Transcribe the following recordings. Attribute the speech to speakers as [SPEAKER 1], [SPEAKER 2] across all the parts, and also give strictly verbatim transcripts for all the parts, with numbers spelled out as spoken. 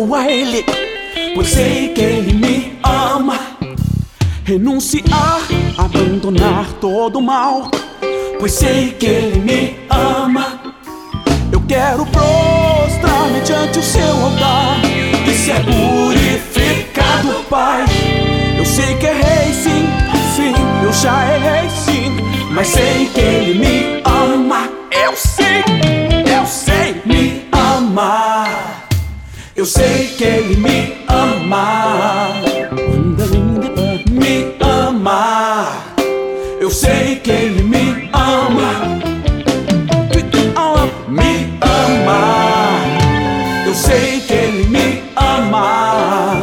[SPEAKER 1] vou a Ele, pois sei que Ele me ama. Renunciar, abandonar todo o mal, pois sei que Ele me ama. Eu quero prostrar-me diante o seu altar e ser purificado, Pai. Eu sei que errei sim, sim, eu já errei sim, mas sei que Ele me ama. Eu sei, eu sei me amar. Eu sei que Ele me ama. Me ama. Eu sei que Ele me ama. Me ama. Eu sei que Ele me ama.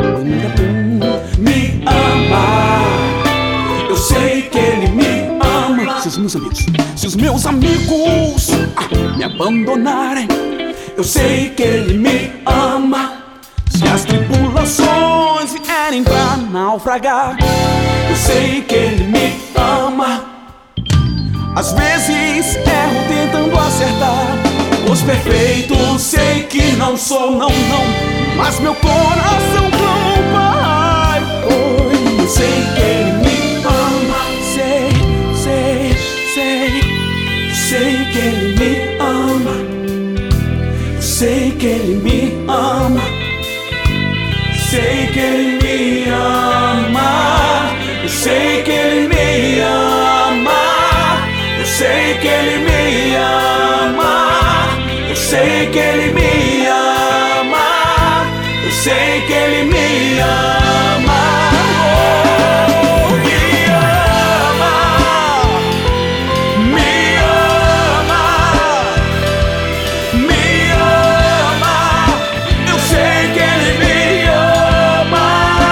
[SPEAKER 1] Me ama. Eu sei que Ele me ama. Se os meus amigos, se os meus amigos ah, me abandonarem, eu sei que Ele me ama. Se as tribulações vierem pra naufragar, eu sei que Ele me ama. Às vezes erro tentando acertar, os perfeitos sei que não sou, não, não, mas meu coração clama, Pai. Oh, eu sei que Ele me ama. Sei, sei, sei, sei que Ele me ama. Sei que Ele me ama. Sei que Ele me ama. Eu sei que Ele me ama. Eu sei que Ele me ama. Eu sei que Ele me ama. Eu sei que Ele me ama. Oh, me ama. Me ama. Me ama. Eu sei que Ele me ama.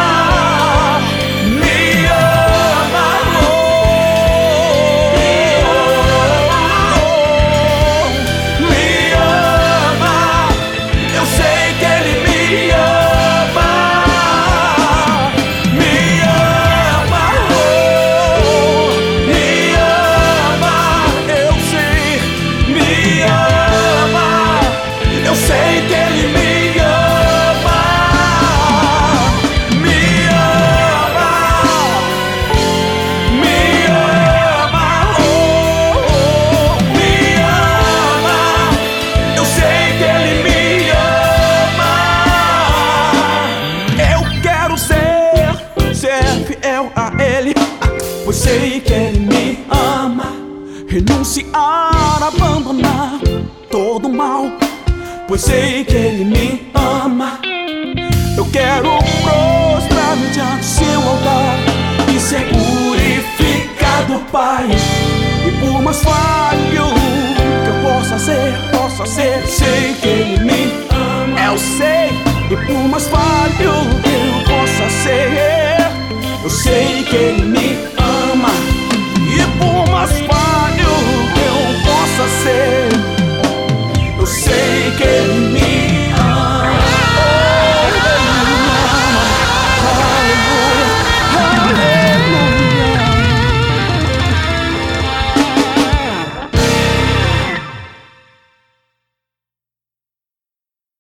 [SPEAKER 1] Me ama. Oh, me ama. Eu sei que Ele me ama. Me ama. Oh, me ama. Eu sei, me ama. Eu sei que Ele me ama. Me ama. Me ama. Oh, me ama. Eu sei que Ele me ama. Eu quero ser, ser fiel a Ele, pois sei que Ele me ama. Renunciar, abandonar todo o mal, pois sei que Ele me ama. Eu quero prostrar-me diante do seu altar e ser purificado, Pai. E por mais falho que eu possa ser, possa ser, sei que Ele me ama. Eu sei. E por mais falho que eu possa ser, eu sei que Ele me ama. E por mais falho que eu possa ser, eu sei que Ele